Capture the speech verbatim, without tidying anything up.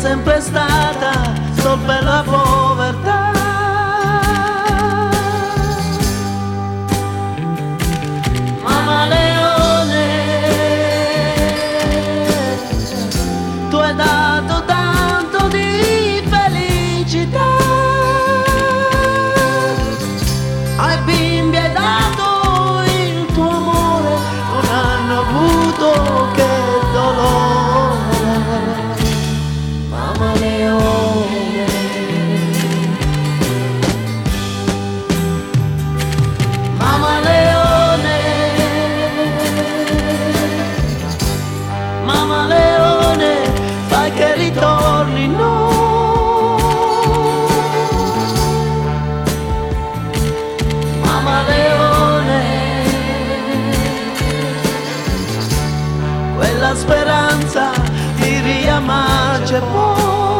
sempre stata sol per la povertà. Mamma Leone, tu hai dato tanto di felicità, ai bimbi hai dato il tuo amore, non hanno avuto che dolore. Mamma Leone, Mamma Leone, Mamma Leone, fai che ritorni no. Mamma Leone, quella speranza di riamarci poi.